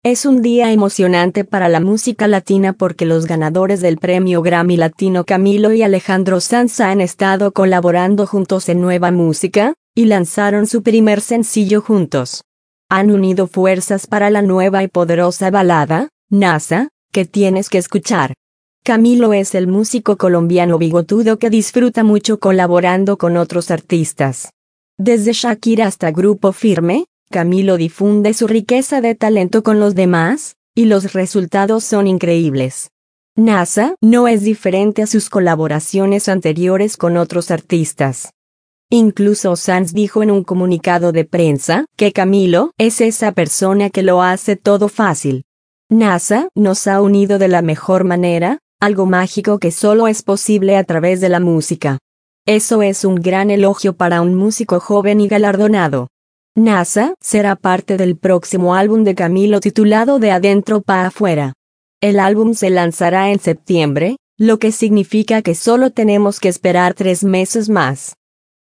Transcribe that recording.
Es un día emocionante para la música latina porque los ganadores del premio Grammy Latino Camilo y Alejandro Sanz han estado colaborando juntos en nueva música, y lanzaron su primer sencillo juntos. Han unido fuerzas para la nueva y poderosa balada, NASA, que tienes que escuchar. Camilo es el músico colombiano bigotudo que disfruta mucho colaborando con otros artistas. Desde Shakira hasta Grupo Firme, Camilo difunde su riqueza de talento con los demás, y los resultados son increíbles. NASA no es diferente a sus colaboraciones anteriores con otros artistas. Incluso Sanz dijo en un comunicado de prensa que Camilo es esa persona que lo hace todo fácil. NASA nos ha unido de la mejor manera, algo mágico que solo es posible a través de la música. Eso es un gran elogio para un músico joven y galardonado. NASA será parte del próximo álbum de Camilo titulado De Adentro pa' Afuera. El álbum se lanzará en septiembre, lo que significa que solo tenemos que esperar 3 meses más.